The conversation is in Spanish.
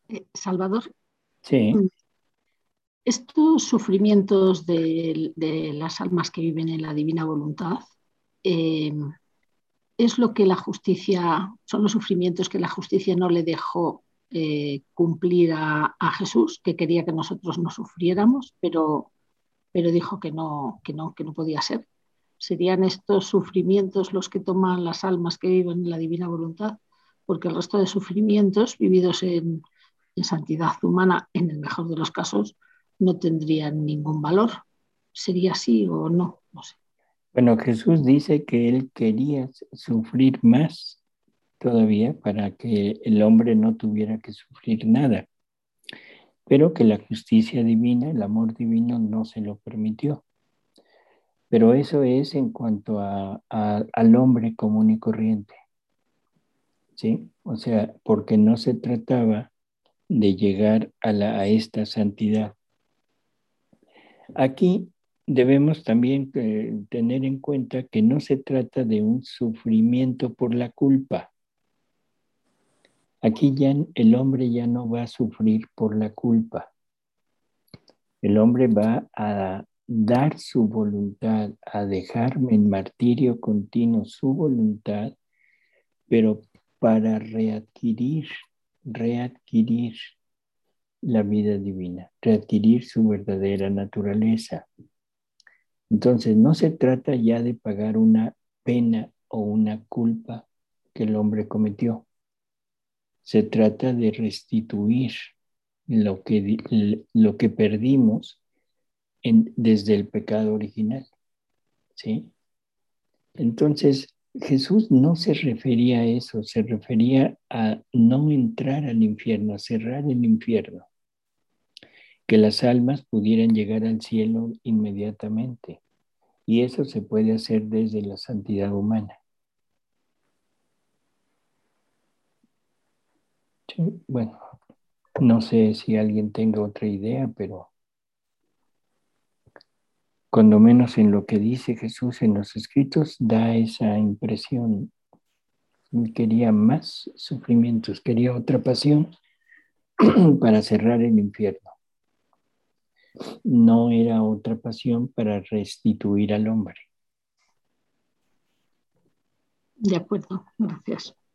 Salvador, Sí, estos sufrimientos de las almas que viven en la divina voluntad eh, es lo que la justicia, son los sufrimientos que la justicia no le dejó cumplir a Jesús, que quería que nosotros no sufriéramos, pero dijo que no podía ser. ¿Serían estos sufrimientos los que toman las almas que viven en la divina voluntad? Porque el resto de sufrimientos vividos en santidad humana, en el mejor de los casos, no tendrían ningún valor. ¿Sería así o no? No sé. bueno, Jesús dice que él quería sufrir más todavía para que el hombre no tuviera que sufrir nada, pero que la justicia divina, el amor divino no se lo permitió. Pero eso es en cuanto al hombre común y corriente, ¿sí? O sea, porque no se trataba de llegar a esta santidad. Aquí debemos también tener en cuenta que no se trata de un sufrimiento por la culpa. Aquí ya el hombre ya no va a sufrir por la culpa. El hombre va a dar su voluntad, a dejarme en martirio continuo su voluntad, pero para readquirir la vida divina, readquirir su verdadera naturaleza. Entonces, no se trata ya de pagar una pena o una culpa que el hombre cometió. Se trata de restituir lo que perdimos desde el pecado original, ¿sí? Entonces, Jesús no se refería a eso, se refería a no entrar al infierno, a cerrar el infierno, que las almas pudieran llegar al cielo inmediatamente. Y eso se puede hacer desde la santidad humana. Sí, bueno, no sé si alguien tenga otra idea, pero cuando menos en lo que dice Jesús en los escritos da esa impresión. Quería más sufrimientos, quería otra pasión para cerrar el infierno. No era otra pasión para restituir al hombre. De acuerdo, gracias.